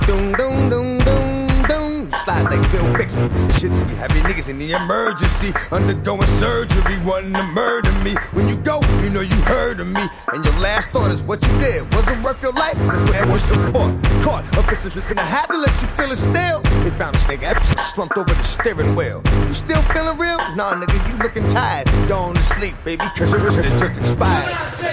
Doom, doom, doom, doom, doom. Slide like Bill Bixby. Shit, be having niggas in the emergency, undergoing surgery, wanting to murder me. When you go, you know you heard of me, and your last thought is what you did wasn't worth your life. That's what I was for. Caught up in some twist, and I had to let you feel it still. They found this nigga slumped over the steering wheel. You still feeling real? Nah, nigga, you looking tired. Going to sleep, baby, cause your shit is just expired.